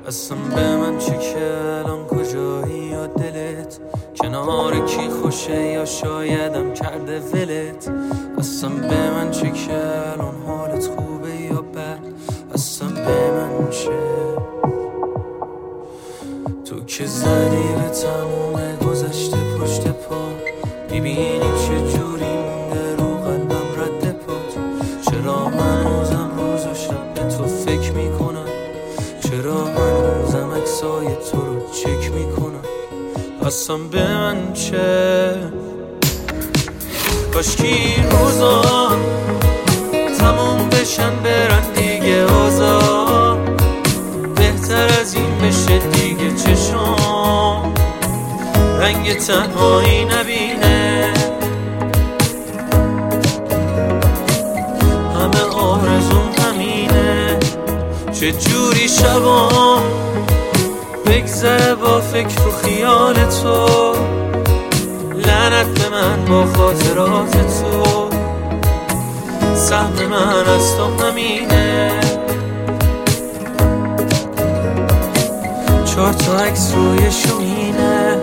اصلا به من چه که الان کجایی یا دلت کنار کی خوشه یا شایدم کرده ولت. اصلا به من چه که الان حالت خوبه یا بد، اصلا به من چه. تو که زدی به تموم گذشته پشت پا، میبینی چه جوری مونده رو قلبم رد پات. چرا هنوزم روز و شب به تو فکر میکنم، چرا هنوزم عکسای تو رو چک میکنم. اصلا به من چه. کاشکی این روزا تموم بشن برن دیگه اوضاع، بهتر از این بشه دیگه چشام رنگ تنهایی نبینه. همه آرزوم همینه، چه جوری شبام بگذره با فکر و خیال تو. لعنت به من با خاطرات تو، سهم من از تو همینه. 4 تا عکس روی شومینه.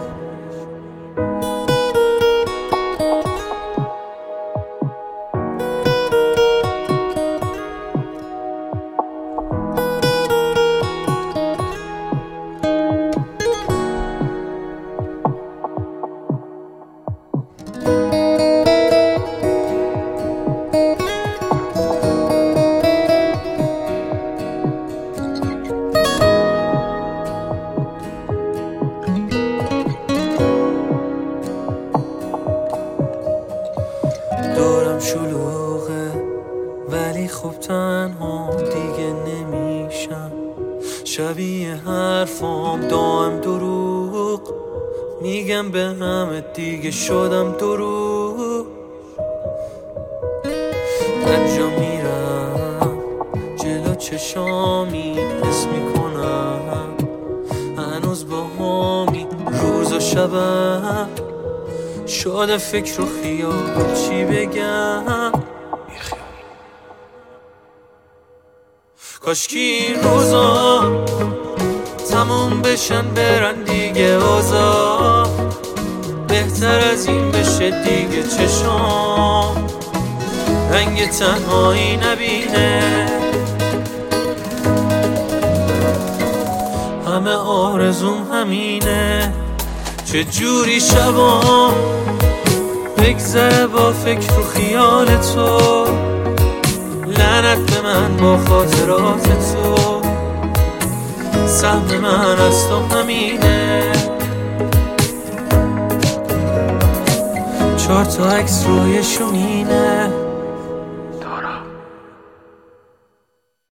دورم شلوغه ولی خب تنها دیگه نمیشم، شبیه حرفام دائم دروغ میگم به همه دیگه شدم دروغ. هرجا میرم جلو چشامی حس میکنم هنوز با همی روز و شبم شده فکر و خیال. چی بگم کاشکی این روزا تموم بشن برن دیگه اوضاع، بهتر از این بشه دیگه چشام رنگ تنهایی نبینه. همه آرزوم همینه، چه جوری شبام بگذره با فکر و خیال تو. لعنت به من با خاطرات تو، سهم من از تو همینه. 4 تا عکس روی شومینه.